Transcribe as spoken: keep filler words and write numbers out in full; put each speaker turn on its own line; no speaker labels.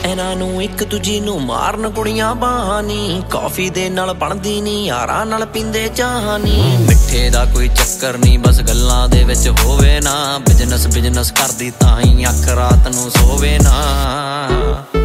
ਇਹਨਾਂ ਨੂੰ ਇੱਕ ਦੂਜੀ ਨੂੰ ਮਾਰਨ ਕੁੜੀਆਂ ਬਾਹਾਂ ਨੀ, ਕਾਫੀ ਦੇ ਨਾਲ ਬਣਦੀ ਨੀ, ਯਾਰਾਂ ਨਾਲ ਪੀਂਦੇ ਚਾਹ ਨੀ। ਮਿੱਠੇ ਦਾ ਕੋਈ ਚੱਕਰ ਨੀ, ਬਸ ਗੱਲਾਂ ਦੇ ਵਿੱਚ ਹੋਵੇ ਨਾ, ਬਿਜਨਸ ਬਿਜਨਸ ਕਰਦੀ ਤਾਂ ਹੀ ਅੱਖ ਰਾਤ ਨੂੰ ਸੋਵੇ ਨਾ।